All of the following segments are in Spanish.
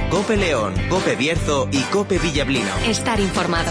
COPE León, COPE Bierzo y COPE Villablino. Estar informado.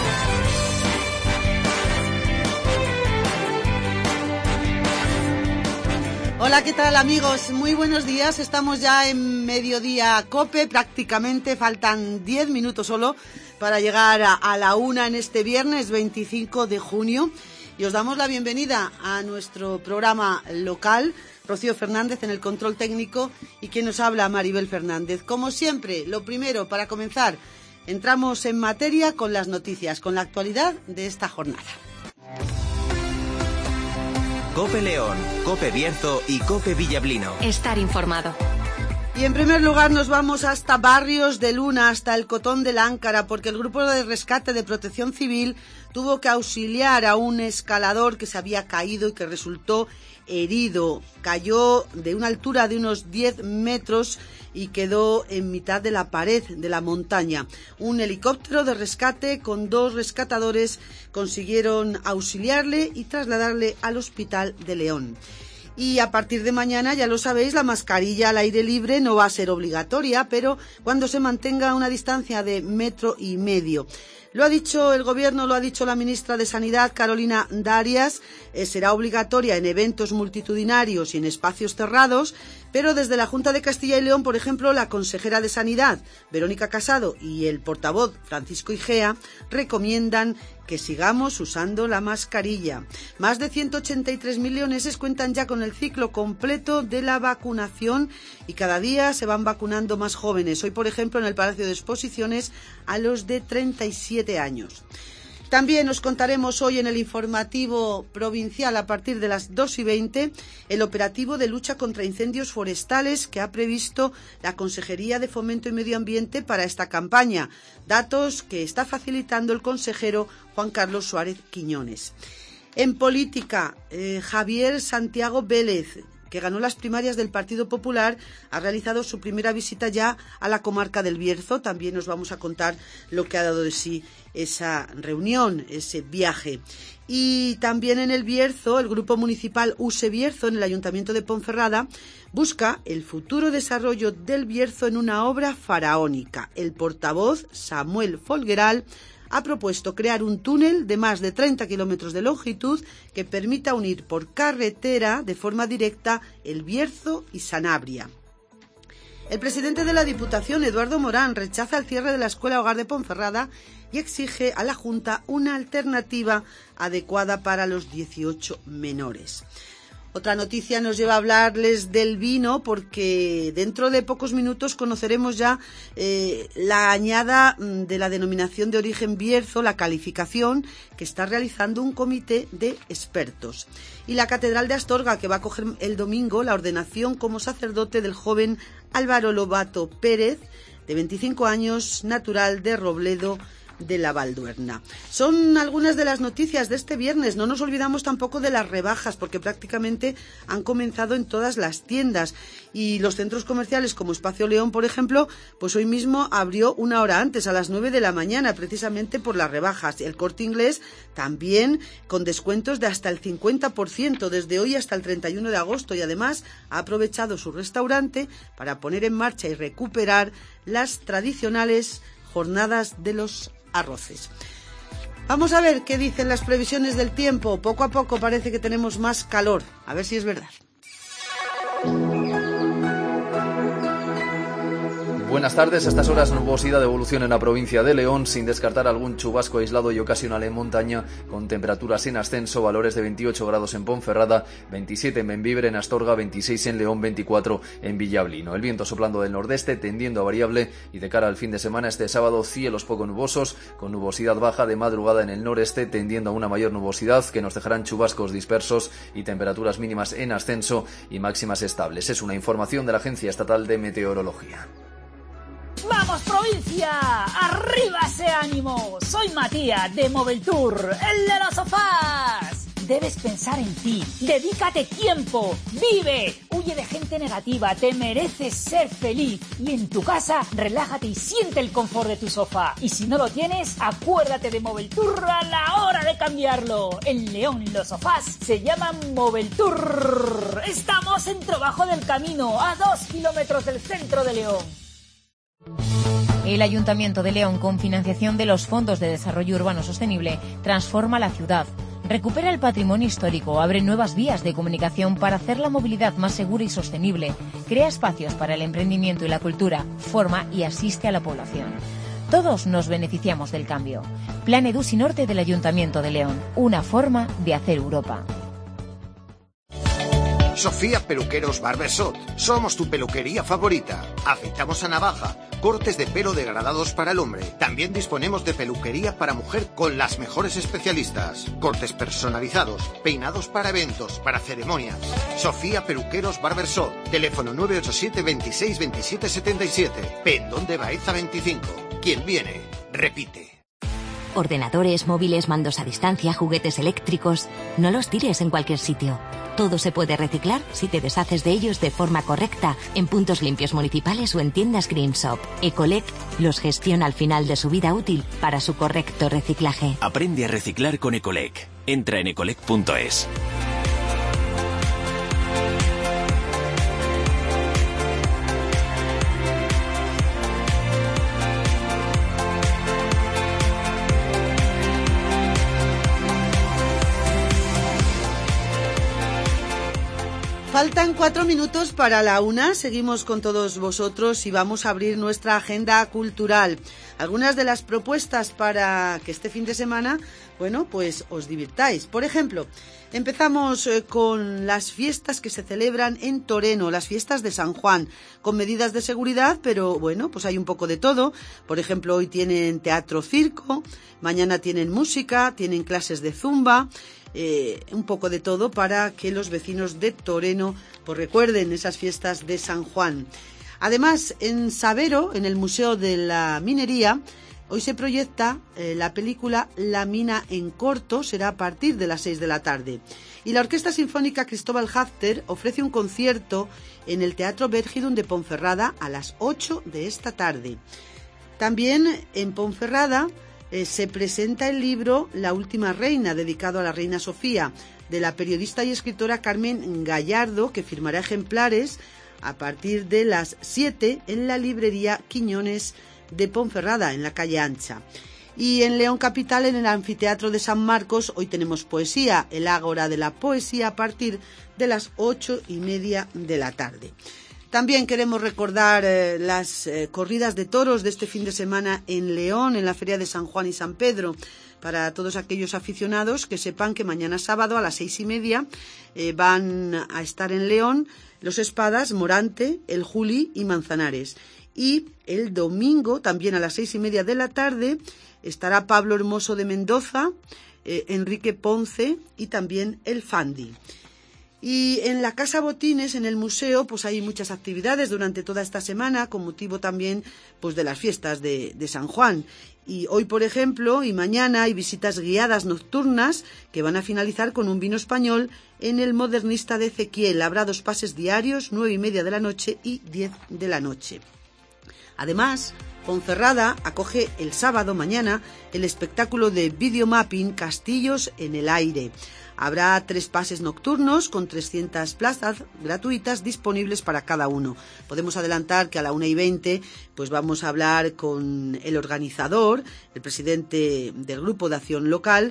Hola, ¿qué tal, amigos? Muy buenos días. Estamos ya en mediodía COPE, prácticamente faltan 10 minutos solo para llegar a la 1 en este viernes 25 de junio. Y os damos la bienvenida a nuestro programa local. Rocío Fernández en el control técnico y quien nos habla, Maribel Fernández. Como siempre, lo primero, para comenzar, entramos en materia con las noticias, con la actualidad de esta jornada. COPE León, COPE Bierzo y COPE Villablino. Estar informado. Y en primer lugar nos vamos hasta Barrios de Luna, hasta el Cotón de Láncara, porque el Grupo de Rescate de Protección Civil tuvo que auxiliar a un escalador que se había caído y que resultó herido. Cayó de una altura de unos 10 metros y quedó en mitad de la pared de la montaña. Un helicóptero de rescate con 2 rescatadores consiguieron auxiliarle y trasladarle al Hospital de León. Y a partir de mañana, ya lo sabéis, la mascarilla al aire libre no va a ser obligatoria, pero cuando se mantenga una distancia de 1,5 metros. Lo ha dicho el Gobierno, lo ha dicho la ministra de Sanidad, Carolina Darias. Será obligatoria en eventos multitudinarios y en espacios cerrados, pero desde la Junta de Castilla y León, por ejemplo, la consejera de Sanidad, Verónica Casado, y el portavoz, Francisco Igea, recomiendan que sigamos usando la mascarilla. Más de 183.000 leoneses cuentan ya con el ciclo completo de la vacunación y cada día se van vacunando más jóvenes. Hoy, por ejemplo, en el Palacio de Exposiciones, a los de 37 años. También os contaremos hoy en el informativo provincial a partir de las 2:20 el operativo de lucha contra incendios forestales que ha previsto la Consejería de Fomento y Medio Ambiente para esta campaña. Datos que está facilitando el consejero Juan Carlos Suárez Quiñones. En política, Javier Santiago Vélez, que ganó las primarias del Partido Popular, ha realizado su primera visita ya a la comarca del Bierzo. También os vamos a contar lo que ha dado de sí esa reunión, ese viaje. Y también en el Bierzo, el Grupo Municipal USE Bierzo, en el Ayuntamiento de Ponferrada, busca el futuro desarrollo del Bierzo en una obra faraónica. El portavoz, Samuel Folgueral, ha propuesto crear un túnel de más de 30 kilómetros de longitud que permita unir por carretera de forma directa el Bierzo y Sanabria. El presidente de la Diputación, Eduardo Morán, rechaza el cierre de la Escuela Hogar de Ponferrada y exige a la Junta una alternativa adecuada para los 18 menores. Otra noticia nos lleva a hablarles del vino, porque dentro de pocos minutos conoceremos ya la añada de la denominación de origen Bierzo, la calificación que está realizando un comité de expertos. Y la Catedral de Astorga, que va a acoger el domingo la ordenación como sacerdote del joven Álvaro Lobato Pérez, de 25 años, natural de Robledo de la Valduerna. Son algunas de las noticias de este viernes. No nos olvidamos tampoco de las rebajas, porque prácticamente han comenzado en todas las tiendas, y los centros comerciales como Espacio León, por ejemplo, pues hoy mismo abrió una hora antes, a las 9 de la mañana, precisamente por las rebajas. El Corte Inglés también con descuentos de hasta el 50% desde hoy hasta el 31 de agosto, y además ha aprovechado su restaurante para poner en marcha y recuperar las tradicionales jornadas de los arroces. Vamos a ver qué dicen las previsiones del tiempo. Poco a poco parece que tenemos más calor. A ver si es verdad. Buenas tardes. A estas horas nubosidad de evolución en la provincia de León, sin descartar algún chubasco aislado y ocasional en montaña, con temperaturas en ascenso, valores de 28 grados en Ponferrada, 27 en Bembibre, en Astorga, 26 en León, 24 en Villablino. El viento soplando del nordeste, tendiendo a variable, y de cara al fin de semana, este sábado, cielos poco nubosos, con nubosidad baja de madrugada en el noreste, tendiendo a una mayor nubosidad que nos dejarán chubascos dispersos y temperaturas mínimas en ascenso y máximas estables. Es una información de la Agencia Estatal de Meteorología. ¡Vamos, provincia! ¡Arriba ese ánimo! Soy Matías de Moveltour, el de los sofás. Debes pensar en ti, dedícate tiempo, vive, huye de gente negativa, te mereces ser feliz. Y en tu casa, relájate y siente el confort de tu sofá. Y si no lo tienes, acuérdate de Moveltour a la hora de cambiarlo. En León los sofás se llaman Moveltour. Estamos en Trabajo del Camino, a 2 kilómetros del centro de León. El Ayuntamiento de León, con financiación de los Fondos de Desarrollo Urbano Sostenible, transforma la ciudad, recupera el patrimonio histórico, abre nuevas vías de comunicación para hacer la movilidad más segura y sostenible, crea espacios para el emprendimiento y la cultura, forma y asiste a la población. Todos nos beneficiamos del cambio. Plan Edusi Norte del Ayuntamiento de León, una forma de hacer Europa. Sofía Peluqueros Barbershop. Somos tu peluquería favorita. Afeitamos a navaja, cortes de pelo degradados para el hombre. También disponemos de peluquería para mujer con las mejores especialistas. Cortes personalizados, peinados para eventos, para ceremonias. Sofía Peluqueros Barbershop. Teléfono 987 26 27 77. Pendón de Baeza 25. Quien viene, repite. Ordenadores, móviles, mandos a distancia, juguetes eléctricos. No los tires en cualquier sitio. Todo se puede reciclar si te deshaces de ellos de forma correcta en puntos limpios municipales o en tiendas Green Shop. Ecolec los gestiona al final de su vida útil para su correcto reciclaje. Aprende a reciclar con Ecolec. Entra en ecolec.es. Faltan 4 minutos para la 1. Seguimos con todos vosotros y vamos a abrir nuestra agenda cultural. Algunas de las propuestas para que este fin de semana, bueno, pues os divirtáis. Por ejemplo, empezamos con las fiestas que se celebran en Toreno, las fiestas de San Juan, con medidas de seguridad, pero bueno, pues hay un poco de todo. Por ejemplo, hoy tienen teatro circo, mañana tienen música, tienen clases de zumba. Un poco de todo para que los vecinos de Toreno pues recuerden esas fiestas de San Juan. Además, en Sabero, en el Museo de la Minería, hoy se proyecta la película La mina en corto, será a partir de las 6 de la tarde. Y la Orquesta Sinfónica Cristóbal Hafter ofrece un concierto en el Teatro Vergidum de Ponferrada a las 8 de esta tarde. También en Ponferrada se presenta el libro La última reina, dedicado a la reina Sofía, de la periodista y escritora Carmen Gallardo, que firmará ejemplares a partir de las 7 en la librería Quiñones de Ponferrada, en la calle Ancha. Y en León Capital, en el Anfiteatro de San Marcos, hoy tenemos poesía, el Ágora de la Poesía, a partir de las 8:30 de la tarde. También queremos recordar las corridas de toros de este fin de semana en León, en la Feria de San Juan y San Pedro. Para todos aquellos aficionados, que sepan que mañana sábado a las 6:30 van a estar en León los Espadas, Morante, el Juli y Manzanares. Y el domingo, también a las 6:30 de la tarde, estará Pablo Hermoso de Mendoza, Enrique Ponce y también el Fandi. Y en la Casa Botines, en el museo, pues hay muchas actividades durante toda esta semana, con motivo también pues de las fiestas de San Juan. Y hoy, por ejemplo, y mañana hay visitas guiadas nocturnas que van a finalizar con un vino español en el Modernista de Ezequiel. Habrá 2 pases diarios, 9:30 de la noche y 10 de la noche. Además, Ponferrada acoge el sábado mañana el espectáculo de videomapping Castillos en el Aire. Habrá 3 pases nocturnos con 300 plazas gratuitas disponibles para cada uno. Podemos adelantar que a la 1:20 pues vamos a hablar con el organizador, el presidente del Grupo de Acción Local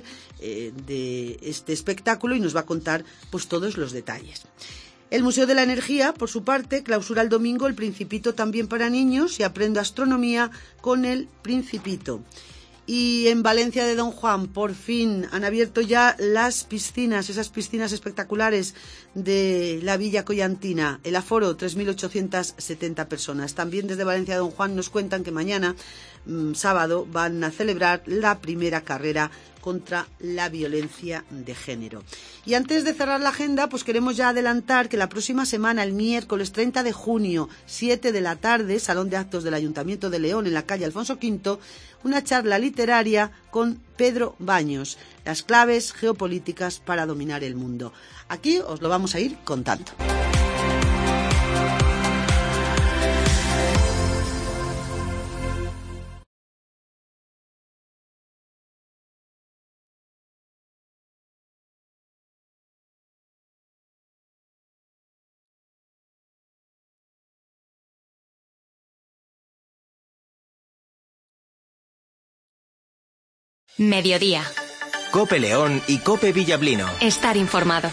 de este espectáculo, y nos va a contar pues todos los detalles. El Museo de la Energía, por su parte, clausura el domingo El Principito también para niños y Aprendo Astronomía con el Principito. Y en Valencia de Don Juan, por fin, han abierto ya las piscinas, esas piscinas espectaculares de la Villa Collantina. El aforo, 3.870 personas. También desde Valencia de Don Juan nos cuentan que mañana, sábado, van a celebrar la primera carrera contra la violencia de género. Y antes de cerrar la agenda, pues queremos ya adelantar que la próxima semana, el miércoles 30 de junio, 7 de la tarde, Salón de Actos del Ayuntamiento de León, en la calle Alfonso V, una charla literaria con Pedro Baños, las claves geopolíticas para dominar el mundo. Aquí os lo vamos a ir contando. Mediodía. COPE León y COPE Villablino. Estar informado.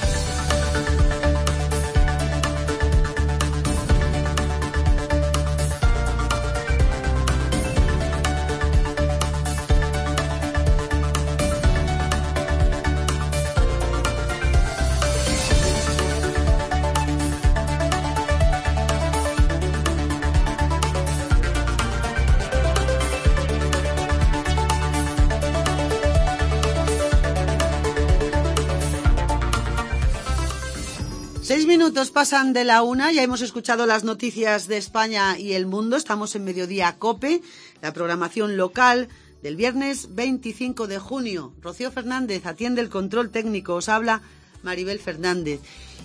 Minutos pasan de la 1, ya hemos escuchado las noticias de España y el mundo. Estamos en Mediodía COPE, la programación local del viernes 25 de junio. Rocío Fernández atiende el control técnico, os habla Maribel Fernández.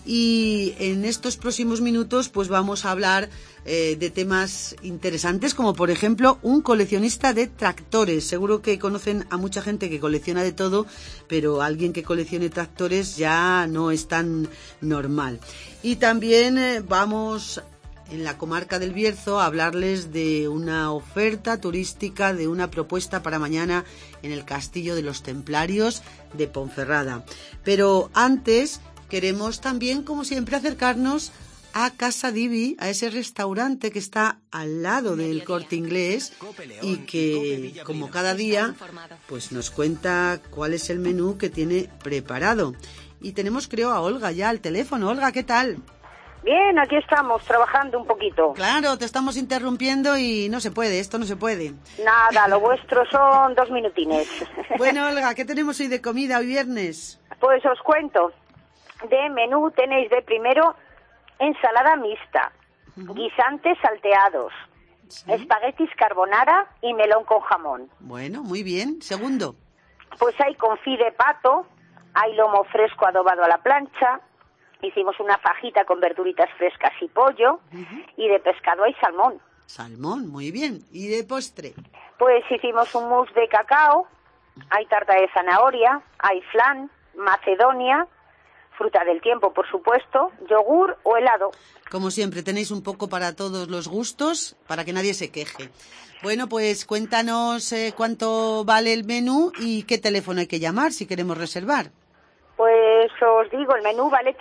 Y en estos próximos minutos pues vamos a hablar de temas interesantes, como por ejemplo un coleccionista de tractores. Seguro que conocen a mucha gente que colecciona de todo, pero alguien que coleccione tractores ya no es tan normal. Y también vamos en la comarca del Bierzo a hablarles de una oferta turística, de una propuesta para mañana en el Castillo de los Templarios de Ponferrada. Pero antes queremos también, como siempre, acercarnos a Casa Divi, a ese restaurante que está al lado del Corte Inglés y que, como cada día, pues nos cuenta cuál es el menú que tiene preparado. Y tenemos, creo, a Olga ya al teléfono. Olga, ¿qué tal? Bien, aquí estamos, trabajando un poquito. Claro, te estamos interrumpiendo y no se puede, esto no se puede. Nada, lo vuestro son 2 minutines. Bueno, Olga, ¿qué tenemos hoy de comida hoy viernes? Pues os cuento. De menú tenéis de primero ensalada mixta, guisantes salteados, espaguetis carbonara y melón con jamón. Bueno, muy bien. Segundo. Pues hay confit de pato, hay lomo fresco adobado a la plancha, hicimos una fajita con verduritas frescas y pollo, y de pescado hay salmón. Salmón, muy bien. ¿Y de postre? Pues hicimos un mousse de cacao, hay tarta de zanahoria, hay flan, macedonia, fruta del tiempo, por supuesto, yogur o helado. Como siempre, tenéis un poco para todos los gustos, para que nadie se queje. Bueno, pues cuéntanos cuánto vale el menú y qué teléfono hay que llamar si queremos reservar. Pues os digo, el menú vale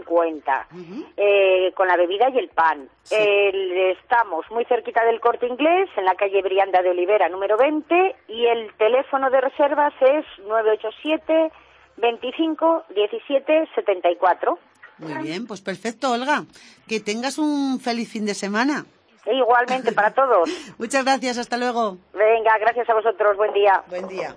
13,50, con la bebida y el pan. Sí. Estamos muy cerquita del Corte Inglés, en la calle Brianda de Olivera, número 20, y el teléfono de reservas es 987 25 17 74. Muy bien, pues perfecto, Olga. Que tengas un feliz fin de semana. Igualmente para todos. Muchas gracias, hasta luego. Venga, gracias a vosotros, buen día. Buen día.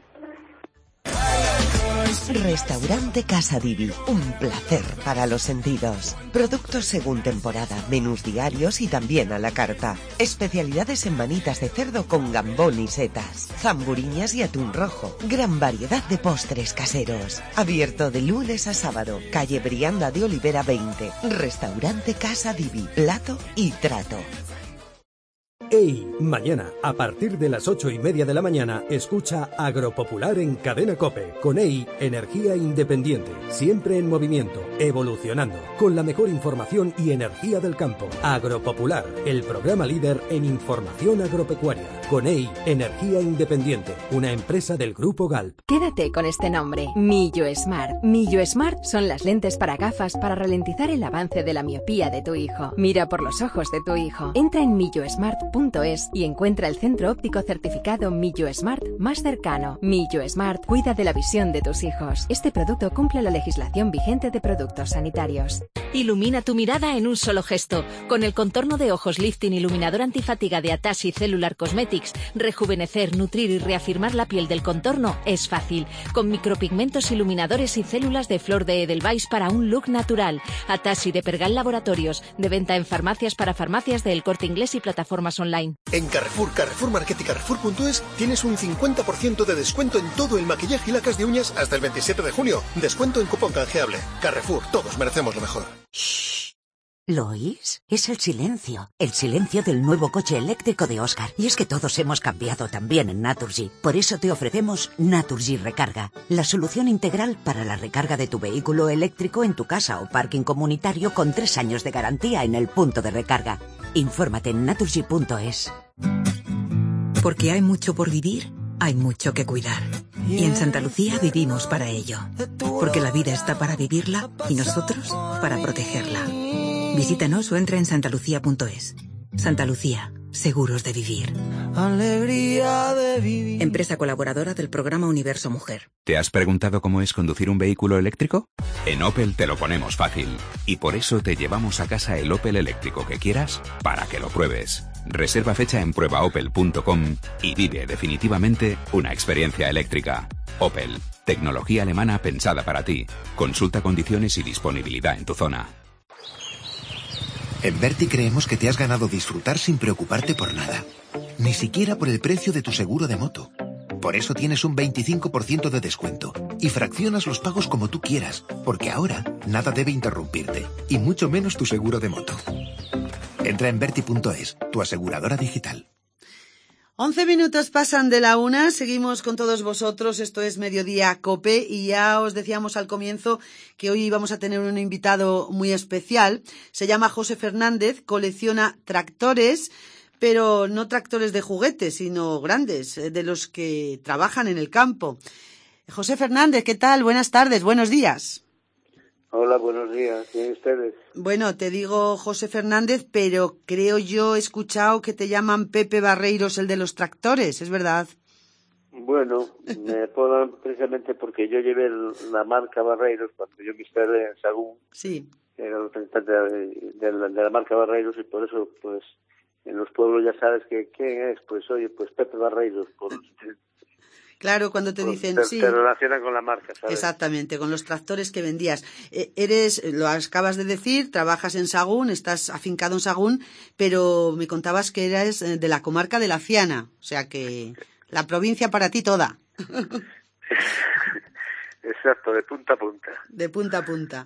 Restaurante Casa Divi, un placer para los sentidos. Productos según temporada, menús diarios y también a la carta. Especialidades en manitas de cerdo con gambón y setas, zamburiñas y atún rojo. Gran variedad de postres caseros. Abierto de lunes a sábado. Calle Brianda de Olivera 20. Restaurante Casa Divi, plato y trato. ¡Ey! Mañana, a partir de las 8:30 de la mañana, escucha Agropopular en Cadena COPE. Con EI, energía independiente, siempre en movimiento, evolucionando, con la mejor información y energía del campo. Agropopular, el programa líder en información agropecuaria. Con EI, energía independiente, una empresa del Grupo Galp. Quédate con este nombre, Millo Smart. Millo Smart son las lentes para gafas para ralentizar el avance de la miopía de tu hijo. Mira por los ojos de tu hijo. Entra en millosmart.es y encuentra el centro óptico certificado Millo Smart más cercano. Millo Smart cuida de la visión de tus hijos. Este producto cumple la legislación vigente de productos sanitarios. Ilumina tu mirada en un solo gesto. Con el contorno de ojos Lifting Iluminador Antifatiga de Atashi Cellular Cosmetics, rejuvenecer, nutrir y reafirmar la piel del contorno es fácil. Con micropigmentos iluminadores y células de flor de Edelweiss para un look natural. Atashi de Pergal Laboratorios, de venta en farmacias para farmacias de El Corte Inglés y plataformas online. En Carrefour, Carrefour Market y Carrefour.es tienes un 50% de descuento en todo el maquillaje y lacas de uñas hasta el 27 de junio. Descuento en cupón canjeable. Carrefour, todos merecemos lo mejor. Shh. ¿Lo oís? Es el silencio del nuevo coche eléctrico de Oscar. Y es que todos hemos cambiado también en Naturgy. Por eso te ofrecemos Naturgy Recarga, la solución integral para la recarga de tu vehículo eléctrico en tu casa o parking comunitario con 3 años de garantía en el punto de recarga. Infórmate en naturgy.es. Porque hay mucho por vivir, hay mucho que cuidar. Y en Santa Lucía vivimos para ello. Porque la vida está para vivirla y nosotros para protegerla. Visítanos o entra en santalucía.es. Santa Lucía, seguros de vivir. Alegría de vivir. Empresa colaboradora del programa Universo Mujer. ¿Te has preguntado cómo es conducir un vehículo eléctrico? En Opel te lo ponemos fácil. Y por eso te llevamos a casa el Opel eléctrico que quieras para que lo pruebes. Reserva fecha en pruebaopel.com y vive definitivamente una experiencia eléctrica. Opel, tecnología alemana pensada para ti. Consulta condiciones y disponibilidad en tu zona. En Verti creemos que te has ganado disfrutar sin preocuparte por nada. Ni siquiera por el precio de tu seguro de moto. Por eso tienes un 25% de descuento y fraccionas los pagos como tú quieras, porque ahora nada debe interrumpirte, y mucho menos tu seguro de moto. Entra en Verti.es, tu aseguradora digital. 11 minutos pasan de la 1, seguimos con todos vosotros, esto es Mediodía COPE y ya os decíamos al comienzo que hoy vamos a tener un invitado muy especial. Se llama José Fernández, colecciona tractores, pero no tractores de juguete, sino grandes, de los que trabajan en el campo. José Fernández, ¿qué tal? Buenas tardes, buenos días. Hola, buenos días. ¿Quién ustedes? Bueno, te digo José Fernández, pero creo yo he escuchado que te llaman Pepe Barreiros, el de los tractores, ¿es verdad? Bueno, me ponen precisamente porque yo llevé la marca Barreiros cuando yo me instalé en Sagún. Sí. Era representante de la marca Barreiros y por eso, pues, en los pueblos ya sabes que ¿quién es? Pues oye, pues Pepe Barreiros. Claro, cuando te dicen sí. Te relacionan con la marca, ¿sabes? Exactamente, con los tractores que vendías. Lo acabas de decir, trabajas en Sagún, estás afincado en Sagún, pero me contabas que eres de la comarca de La Ciana, o sea que la provincia para ti toda. Exacto, de punta a punta. De punta a punta.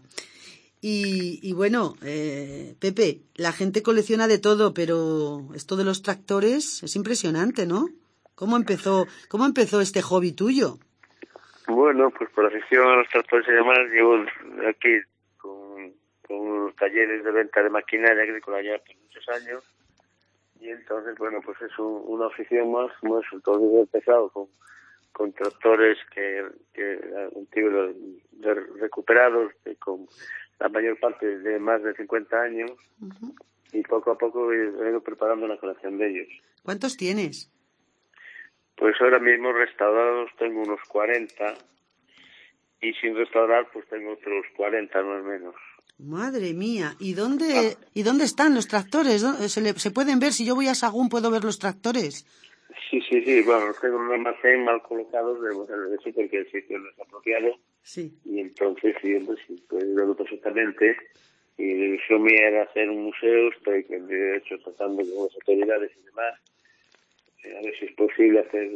Y bueno, Pepe, la gente colecciona de todo, pero esto de los tractores es impresionante, ¿no? ¿Cómo empezó este hobby tuyo? Bueno, pues por afición a los tractores y demás, llevo aquí con unos talleres de venta de maquinaria agrícola ya por muchos años, y entonces, bueno, pues es una afición más, entonces he empezado con tractores que antiguos recuperados, con la mayor parte de más de 50 años, y poco a poco he ido preparando una colección de ellos. ¿Cuántos tienes? Pues ahora mismo restaurados tengo unos 40 y sin restaurar pues tengo otros 40 más o menos. Madre mía, ¿y dónde están los tractores? ¿Se pueden ver? Si yo voy a Sagún, ¿puedo ver los tractores? Sí, bueno, los tengo en un almacén mal colocados, debo decir, porque el sitio no es apropiado. Sí. Y entonces sí, puedo verlo perfectamente. Y la ilusión mía era hacer un museo, estoy de hecho tratando con las autoridades y demás. A ver si es posible hacer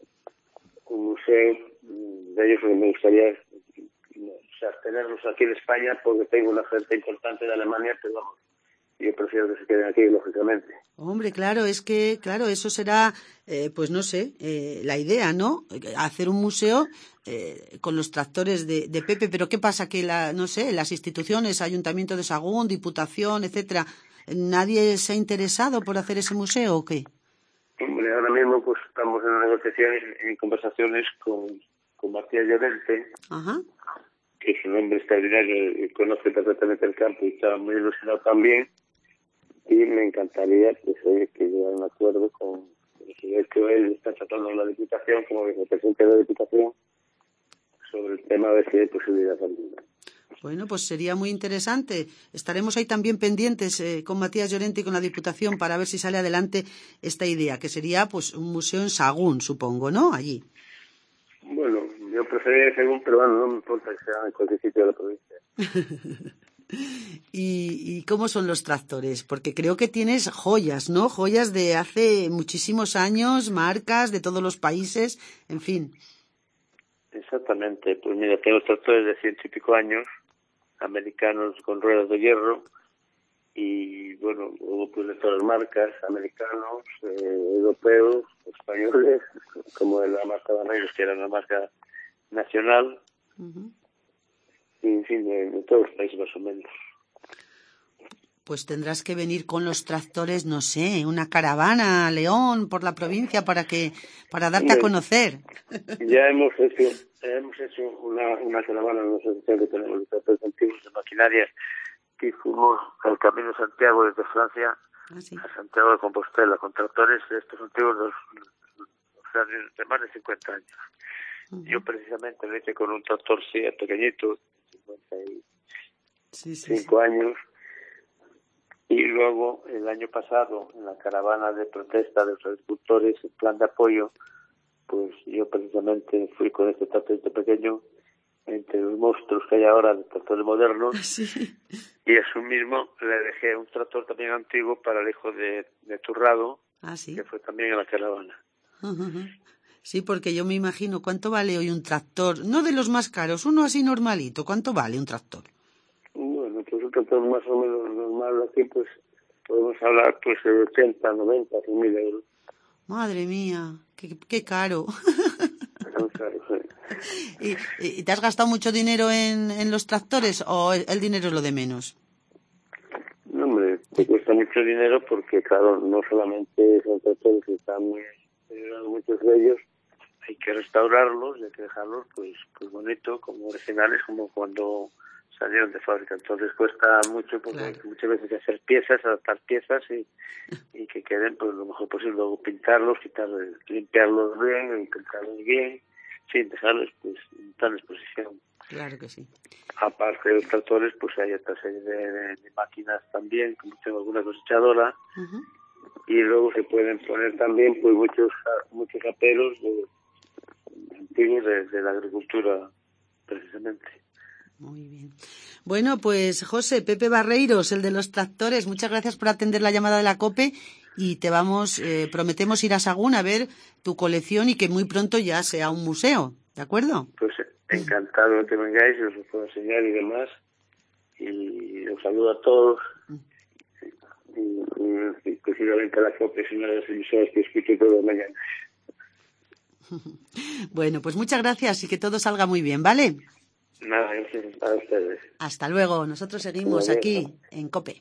un museo de ellos, porque me gustaría tenerlos aquí en España, porque tengo una oferta importante de Alemania, pero vamos, yo prefiero que se queden aquí, lógicamente. Hombre, claro, es que, eso será, pues no sé, la idea, ¿no? Hacer un museo con los tractores de Pepe, pero ¿qué pasa? Que las instituciones, Ayuntamiento de Sagún, Diputación, etcétera, ¿nadie se ha interesado por hacer ese museo o qué? Hombre, ahora mismo pues estamos en negociaciones, en conversaciones con Matías Llorente, que es un hombre extraordinario y conoce perfectamente el campo y está muy ilusionado también, y me encantaría que llegara a un acuerdo con el que él está tratando la Diputación como vicepresidente de la Diputación sobre el tema de si hay posibilidad alguna. Bueno, pues sería muy interesante. Estaremos ahí también pendientes con Matías Llorente y con la Diputación para ver si sale adelante esta idea, que sería pues un museo en Sagún, supongo, ¿no? Allí. Bueno, yo preferiría Sagún, pero bueno, no me importa que sea en cualquier sitio de la provincia. ¿Y cómo son los tractores? Porque creo que tienes joyas, ¿no? Joyas de hace muchísimos años, marcas de todos los países, en fin. Exactamente, pues mira, tengo tractores de 100 y pico años, americanos con ruedas de hierro, y bueno, luego pues de todas las marcas, americanos, europeos, españoles, como de la marca Barreiros, que era una marca nacional, y en fin, de todos los países más o menos. Pues tendrás que venir con los tractores, no sé, una caravana a León por la provincia para darte a conocer. Ya hemos hecho una caravana en la asociación que tenemos de tractores antiguos de maquinarias, que hicimos el Camino de Santiago desde Francia a Santiago de Compostela con tractores estos antiguos de más de 50 años. Yo precisamente lo hice con un tractor SEAT pequeñito, 55 años, y luego el año pasado en la caravana de protesta de los agricultores, el plan de apoyo, pues yo precisamente fui con este tractorito pequeño entre los monstruos que hay ahora de tractores modernos, y a su mismo le dejé un tractor también antiguo para el hijo de Turrado, que fue también en la caravana. Sí, porque yo me imagino cuánto vale hoy un tractor, no de los más caros, uno así normalito, ¿cuánto vale un tractor? Bueno, pues un tractor más o menos normal aquí, pues podemos hablar pues de 80, 90, 100.000 euros. Madre mía, qué caro. ¿Y te has gastado mucho dinero en los tractores o el dinero es lo de menos? No, hombre, te cuesta mucho dinero porque, claro, no solamente son tractores que están muy muchos de ellos, hay que restaurarlos y hay que dejarlos pues bonito, como originales, como cuando salieron de fábrica. Entonces cuesta mucho porque muchas veces hay que hacer piezas, adaptar piezas y que queden pues lo mejor posible. Luego pintarlos, limpiarlos bien, pintarlos bien, sin dejarlos pues en tal exposición. Claro que sí. Aparte de los tractores, pues hay otra serie de máquinas también, como tengo alguna cosechadora, y luego se pueden poner también pues muchos aperos antiguos de la agricultura, precisamente. Muy bien. Bueno, pues José, Pepe Barreiros, el de los tractores, muchas gracias por atender la llamada de la COPE y prometemos ir a Sagún a ver tu colección y que muy pronto ya sea un museo, ¿de acuerdo? Pues encantado de que vengáis, os lo puedo enseñar y demás, y os saludo a todos, y precisamente a la COPE es una de las emisoras que escucho todas las mañanas. Bueno, pues muchas gracias y que todo salga muy bien, ¿vale? Nada, gracias a ustedes. Hasta luego. Nosotros seguimos aquí en COPE.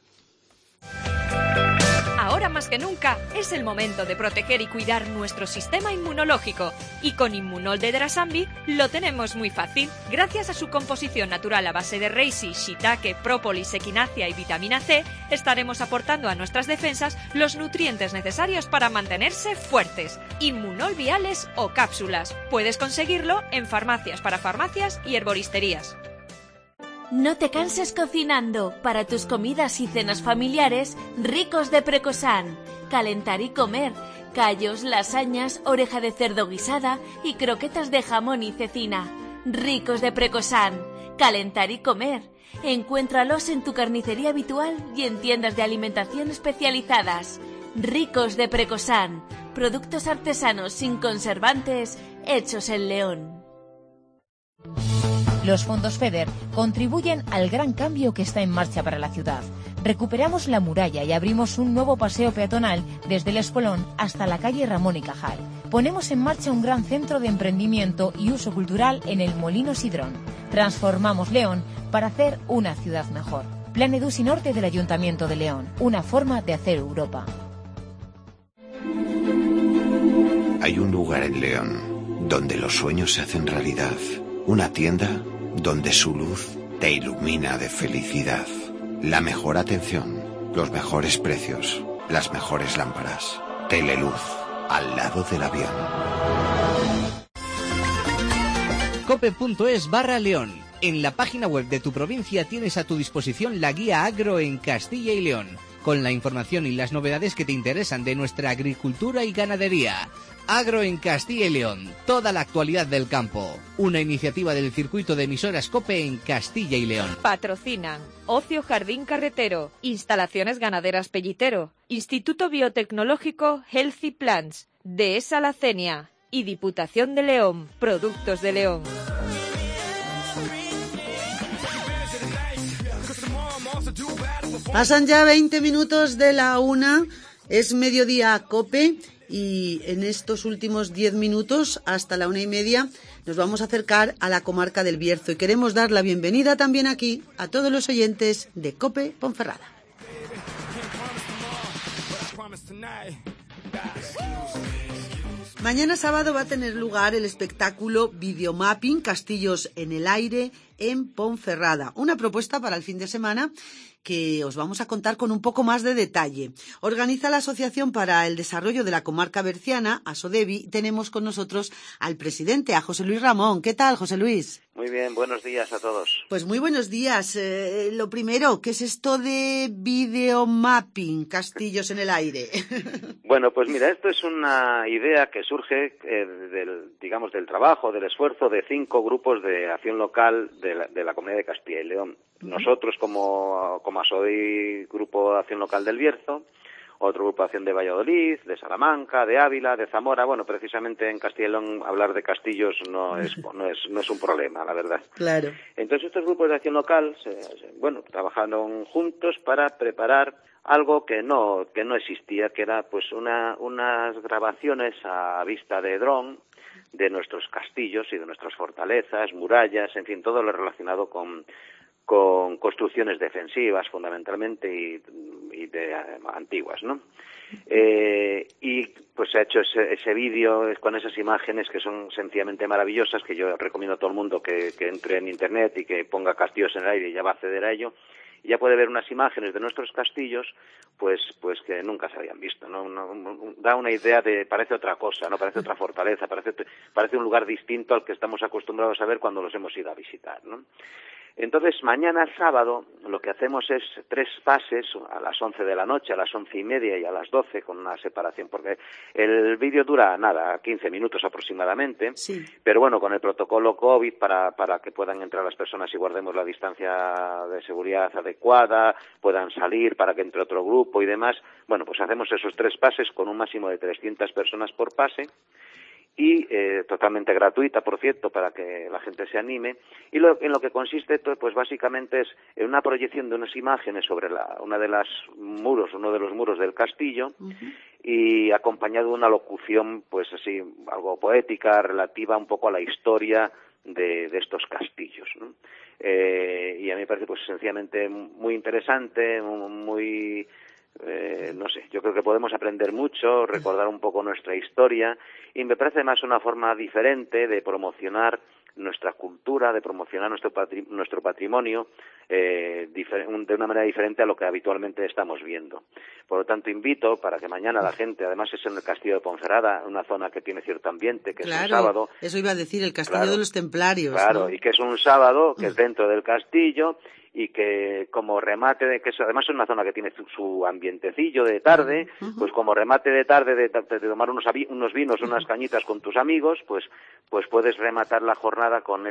Ahora más que nunca es el momento de proteger y cuidar nuestro sistema inmunológico. Y con Inmunol de Drasambi lo tenemos muy fácil. Gracias a su composición natural a base de reishi, shiitake, própolis, equinacia y vitamina C, estaremos aportando a nuestras defensas los nutrientes necesarios para mantenerse fuertes. Inmunol viales o cápsulas. Puedes conseguirlo en farmacias para farmacias y herboristerías. No te canses cocinando. Para tus comidas y cenas familiares, Ricos de Precosan. Calentar y comer. Callos, lasañas, oreja de cerdo guisada y croquetas de jamón y cecina. Ricos de Precosan. Calentar y comer. Encuéntralos en tu carnicería habitual y en tiendas de alimentación especializadas. Ricos de Precosan. Productos artesanos sin conservantes, hechos en León. Los fondos FEDER contribuyen al gran cambio que está en marcha para la ciudad. Recuperamos la muralla y abrimos un nuevo paseo peatonal desde el Espolón hasta la calle Ramón y Cajal. Ponemos en marcha un gran centro de emprendimiento y uso cultural en el Molino Sidrón. Transformamos León para hacer una ciudad mejor. Plan Edusi Norte del Ayuntamiento de León. Una forma de hacer Europa. Hay un lugar en León donde los sueños se hacen realidad. Una tienda donde su luz te ilumina de felicidad. La mejor atención, los mejores precios, las mejores lámparas. Teleluz, al lado del avión. Cope.es/León. En la página web de tu provincia tienes a tu disposición la guía agro en Castilla y León, con la información y las novedades que te interesan de nuestra agricultura y ganadería. Agro en Castilla y León, toda la actualidad del campo. Una iniciativa del circuito de emisoras COPE en Castilla y León. Patrocinan Ocio Jardín Carretero, Instalaciones Ganaderas Pellitero, Instituto Biotecnológico Healthy Plants, Dehesa La Cenia y Diputación de León, Productos de León. Pasan ya 20 minutos de la 1, es mediodía COPE y en estos últimos 10 minutos hasta la 1:30 nos vamos a acercar a la comarca del Bierzo y queremos dar la bienvenida también aquí a todos los oyentes de COPE Ponferrada. Mañana sábado va a tener lugar el espectáculo Videomapping Castillos en el Aire en Ponferrada. Una propuesta para el fin de semana que os vamos a contar con un poco más de detalle. Organiza la Asociación para el Desarrollo de la Comarca Berciana, ASODEBI. Tenemos con nosotros al presidente, a José Luis Ramón. ¿Qué tal, José Luis? Muy bien, buenos días a todos. Pues muy buenos días. Lo primero, ¿qué es esto de Videomapping Castillos en el Aire? Bueno, pues mira, esto es una idea que surge del trabajo, del esfuerzo de 5 grupos de acción local de la Comunidad de Castilla y León. Nosotros como ASODEBI, Grupo de Acción Local del Bierzo, otro grupo de acción de Valladolid, de Salamanca, de Ávila, de Zamora. Bueno, precisamente en Castilla y León hablar de castillos no es un problema, la verdad. Claro. Entonces estos grupos de acción local, trabajaron juntos para preparar algo que no existía, que era pues unas grabaciones a vista de dron de nuestros castillos y de nuestras fortalezas, murallas, en fin, todo lo relacionado con construcciones defensivas fundamentalmente y de antiguas, ¿no? Y pues se ha hecho ese vídeo con esas imágenes que son sencillamente maravillosas, que yo recomiendo a todo el mundo que entre en internet y que ponga Castillos en el Aire y ya va a acceder a ello. Y ya puede ver unas imágenes de nuestros castillos, pues que nunca se habían visto, ¿no? Da una idea parece otra cosa, no parece otra fortaleza, parece un lugar distinto al que estamos acostumbrados a ver cuando los hemos ido a visitar, ¿no? Entonces, mañana sábado lo que hacemos es 3 fases, a las 11 de la noche, a las 11:30 y a las 12, con una separación, porque el vídeo dura 15 minutos aproximadamente, sí. Pero bueno, con el protocolo COVID para que puedan entrar las personas y guardemos la distancia de seguridad adecuada, puedan salir para que entre otro grupo y demás, bueno, pues hacemos esos 3 pases con un máximo de 300 personas por pase, y totalmente gratuita, por cierto, para que la gente se anime. Y en lo que consiste esto, pues básicamente es en una proyección de unas imágenes sobre uno de los muros del castillo, y acompañado de una locución, pues así, algo poética, relativa un poco a la historia de estos castillos, ¿no? Y a mí me parece pues sencillamente muy interesante, muy... no sé, yo creo que podemos aprender mucho, recordar un poco nuestra historia, y me parece más una forma diferente de promocionar nuestra cultura, de promocionar nuestro patrimonio de una manera diferente a lo que habitualmente estamos viendo. Por lo tanto, invito para que mañana la gente, además es en el Castillo de Ponferrada, una zona que tiene cierto ambiente, que claro, es un sábado. Eso iba a decir, el Castillo de los Templarios. Claro, ¿no? Y que es un sábado, que es dentro del castillo, y que como remate además es una zona que tiene su ambientecillo de tarde, pues como remate de tarde de tomar unos vinos, unas cañitas con tus amigos, pues puedes rematar la jornada con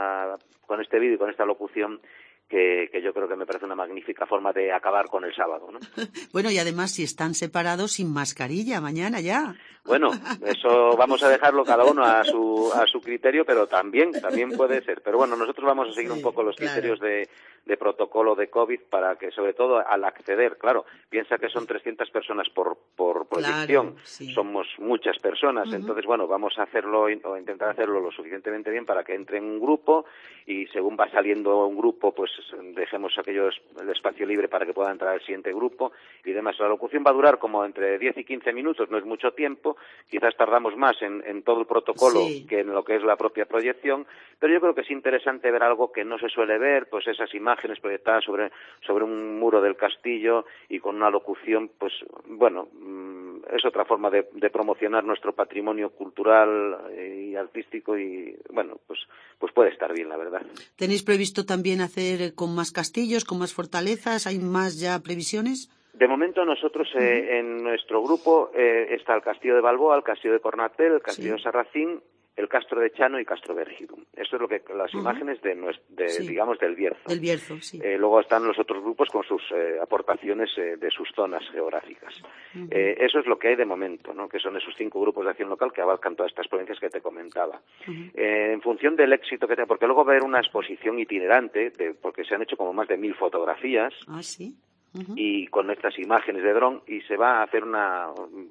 este vídeo y con esta locución que yo creo que me parece una magnífica forma de acabar con el sábado, ¿no? Bueno, y además si están separados sin mascarilla mañana ya. Bueno, eso vamos a dejarlo cada uno a su criterio, pero también puede ser. Pero bueno, nosotros vamos a seguir un poco los criterios de protocolo de COVID para que, sobre todo, al acceder, claro, piensa que son 300 personas por proyección, claro, sí. Somos muchas personas, entonces, bueno, vamos a hacerlo o intentar hacerlo lo suficientemente bien para que entre en un grupo y según va saliendo un grupo, pues dejemos el espacio libre para que pueda entrar el siguiente grupo y demás. La locución va a durar como entre 10 y 15 minutos, no es mucho tiempo, quizás tardamos más en todo el protocolo que en lo que es la propia proyección, pero yo creo que es interesante ver algo que no se suele ver, pues esas imágenes proyectadas sobre un muro del castillo y con una locución, pues bueno, es otra forma de promocionar nuestro patrimonio cultural y artístico y bueno, pues puede estar bien, la verdad. ¿Tenéis previsto también hacer con más castillos, con más fortalezas? ¿Hay más ya previsiones? De momento nosotros en nuestro grupo está el Castillo de Balboa, el Castillo de Cornatel, el Castillo de Sarracín, el Castro de Chano y Castro Vergidum. Eso es lo que las imágenes digamos del Bierzo. Del Bierzo, sí. Luego están los otros grupos con sus aportaciones de sus zonas geográficas. Eso es lo que hay de momento, ¿no? Que son esos 5 grupos de acción local que abarcan todas estas provincias que te comentaba. En función del éxito que tenga, porque luego va a haber una exposición itinerante, porque se han hecho como más de 1000 fotografías. Ah, sí. Y con estas imágenes de dron, y se va a hacer una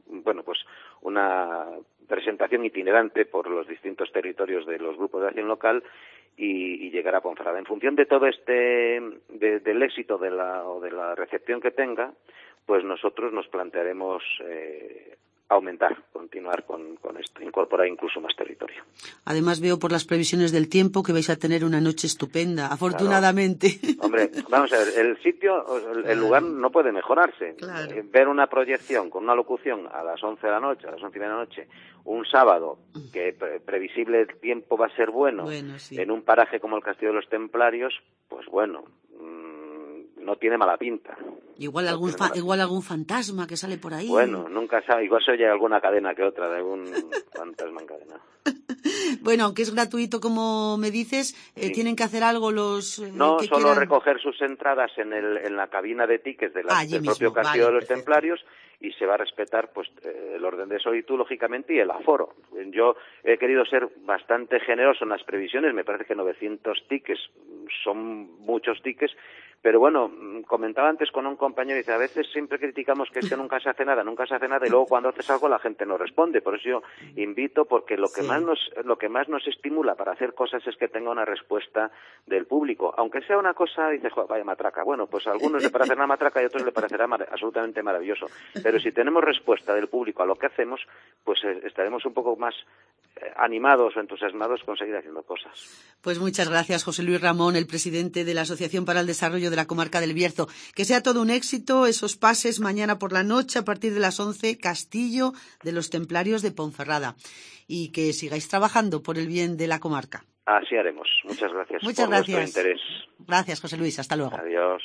presentación itinerante por los distintos territorios de los grupos de acción local y llegar a Ponferrada. En función de todo del éxito de la recepción que tenga, pues nosotros nos plantearemos continuar con esto, incorporar incluso más territorio. Además veo por las previsiones del tiempo que vais a tener una noche estupenda, afortunadamente. Claro. Hombre, vamos a ver, el sitio, el lugar no puede mejorarse. Claro. Ver una proyección con una locución a las 11 de la noche, a las 11 de la noche, un sábado, que previsible el tiempo va a ser bueno sí. En un paraje como el Castillo de los Templarios, pues bueno, no tiene mala pinta. Igual algún fantasma que sale por ahí. Bueno, nunca sabe. Igual se oye alguna cadena que otra de algún fantasma en cadena. Bueno, aunque es gratuito, como me dices, sí. ¿Tienen que hacer algo los No, que solo quieran... recoger sus entradas en la cabina de tickets del propio Castillo de los Templarios, y se va a respetar pues el orden de solitud, lógicamente, y el aforo. Yo he querido ser bastante generoso en las previsiones. Me parece que 900 tickets son muchos tickets. Pero bueno, comentaba antes con un compañero, dice, a veces siempre criticamos que es que nunca se hace nada, y luego cuando haces algo la gente no responde. Por eso yo invito, porque lo que más nos estimula para hacer cosas es que tenga una respuesta del público. Aunque sea una cosa, dices, vaya matraca. Bueno, pues a algunos le parecerá una matraca y a otros le parecerá absolutamente maravilloso. Pero si tenemos respuesta del público a lo que hacemos, pues estaremos un poco más animados o entusiasmados con seguir haciendo cosas. Pues muchas gracias, José Luis Ramón, el presidente de la Asociación para el Desarrollo de la Comarca del Bierzo. Que sea todo un éxito esos pases mañana por la noche a partir de las 11, Castillo de los Templarios de Ponferrada. Y que sigáis trabajando por el bien de la comarca. Así haremos. Muchas gracias por vuestro interés. Gracias, José Luis. Hasta luego. Adiós.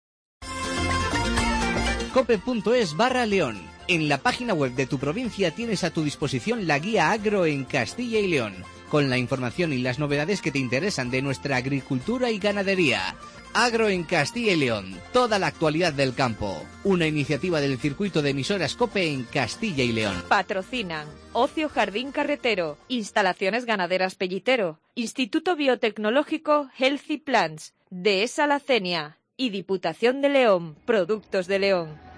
cope.es/León. En la página web de tu provincia tienes a tu disposición la guía agro en Castilla y León, con la información y las novedades que te interesan de nuestra agricultura y ganadería. Agro en Castilla y León, toda la actualidad del campo. Una iniciativa del circuito de emisoras COPE en Castilla y León. Patrocinan Ocio Jardín Carretero, Instalaciones Ganaderas Pellitero, Instituto Biotecnológico Healthy Plants, Dehesa La Cenia y Diputación de León, Productos de León.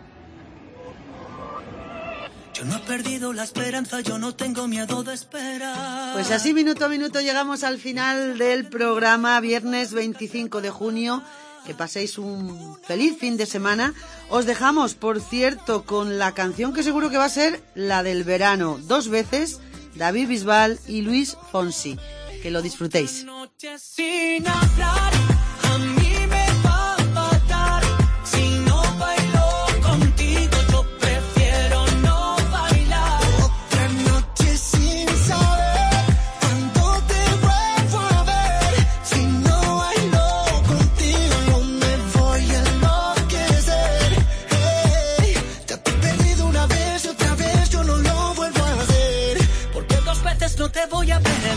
Yo no he perdido la esperanza, yo no tengo miedo de esperar. Pues así, minuto a minuto, llegamos al final del programa, viernes 25 de junio. Que paséis un feliz fin de semana. Os dejamos, por cierto, con la canción que seguro que va a ser la del verano. 2 veces, David Bisbal y Luis Fonsi. Que lo disfrutéis. Sin hablar, a mí me va a matar. Si no bailo contigo, yo prefiero no bailar. Otra noche sin saber cuándo te vuelvo a ver. Si no bailo contigo, yo me voy a enloquecer. Hey, ya te he perdido una vez y otra vez yo no lo vuelvo a hacer. Porque 2 veces no te voy a perder.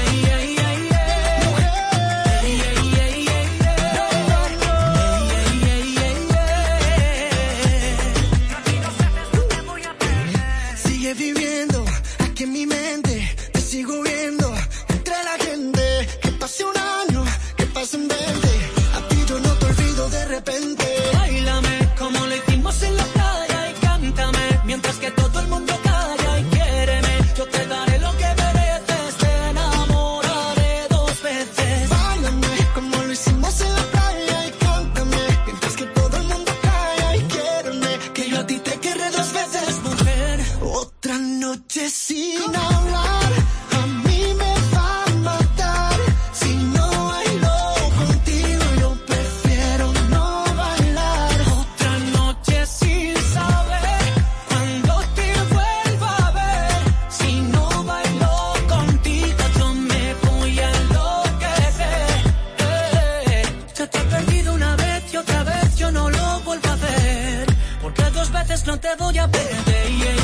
Viviendo aquí en mi mente, te sigo viendo entre la gente. Que pase un año, que pasen 20, a ti yo no te olvido de repente. Báilame como lo hicimos en la playa y cántame mientras que todo el mundo calla y quiéreme. Yo te daré lo que mereces, te enamoraré 2 veces. Báilame como lo hicimos en la playa y cántame mientras que todo el mundo calla y quiéreme. Que yo a ti te querré 2 veces, mujer. Otra noche sin hablar, a mí me va a matar. Si no bailo contigo, yo prefiero no bailar. Otra noche sin saber cuándo te vuelva a ver. Si no bailo contigo, yo me voy a enloquecer. Ya te he perdido una vez y otra vez yo no lo vuelvo a ver. Porque 2 veces no te voy a perder.